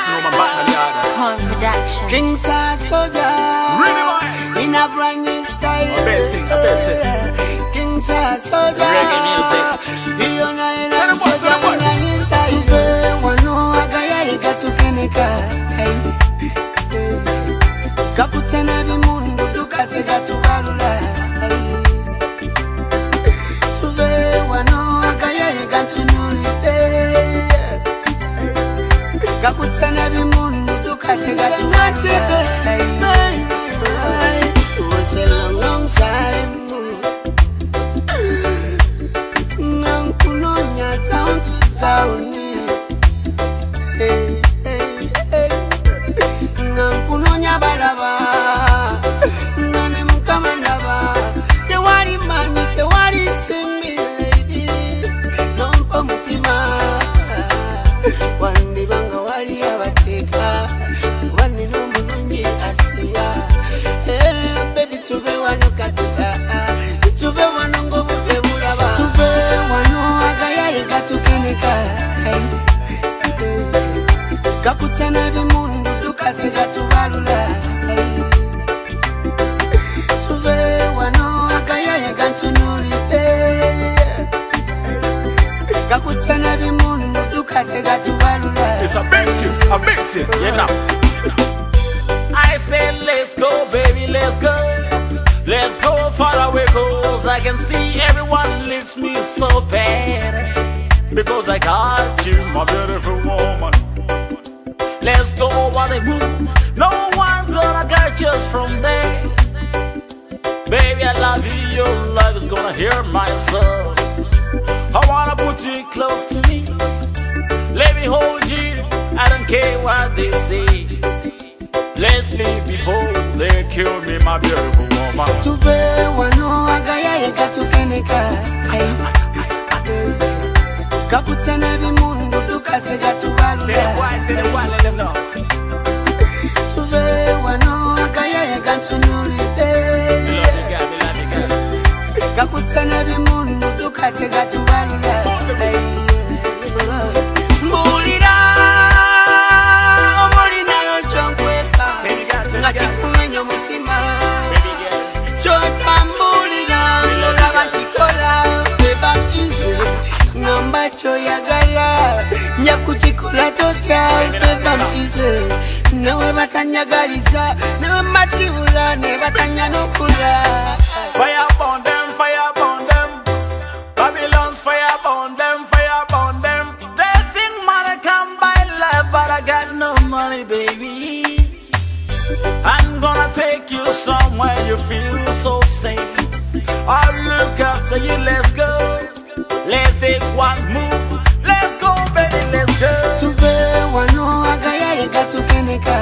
Just know my back on the other. Home production. King Soldier. Really, man? In a brand new style. I bet it. King Soldier. Reggae music. Tell them what. Tuve wano agaya ika tukeneka. Kaputena bimundu dukatega tubalula. Tuve wano agaya ika tunyulite. Kaputena bimundu dukatega tubalula. It was a long, long time. Ngankunonya town to town. Ngankunonya balaba. Nane mukamandaba. Tewali manyi, tewali simbi. Nompa mutima. Wandi banga wali abateka. Wandi nomunungi asiya. Baby tuve wano katika. Tuve wano ngobu ebulaba. Tuve wano agaya eka tukeneka. Kaputena bimundu dukatega tubalula. Tuve wano agaya eka tunulite. Kaputena bimundu dukatega tubalula. It's a bet you, you know. I say let's go, baby, let's go. Let's go far away, cause I can see everyone leaves me so bad. Because I got you, my beautiful woman. Let's go over the moon. No one's gonna catch us from there. Baby, I love you, your love is gonna hear my soul. I wanna put you close to me. Let me hold you, I don't care what they say. Let's leave before they kill me, my beautiful woman. Tuve wano agaya eka tukeneka. Kaputena bimundu dukatega tubalula. Tell them why, let them know. Tuve wano agaya eka tunulite. Me love you, girl. Kaputena bimundu dukatega tubalula. Mbulira omulina yo chonkweka. Ngachikumenya mutima. Chotambulira olaba chikola. Beba ize ngamba choyagala. Nyakuchikola totya. Beba ize nawe batanyagaliza. Nawe matibula ne batanyanukula. Fire burn them, fire burn them. Babylon's fire burn them, fire burn them. They think money can buy love, but I got no money, baby. I'm gonna take you somewhere you feel so safe. I'll look after you, let's go. Let's take one move. Let's go, baby, let's go. Tuve wano agaya eka tukeneka.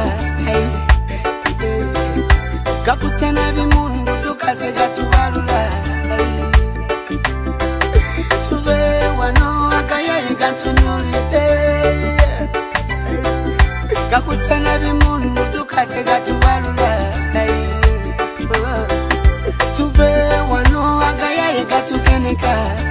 Kaputena bimundu dukatega tubalula. Tuve wano agaya eka tunulite. Kaputena bimundu dukatega tubalula. Tuve wano agaya eka tukeneka.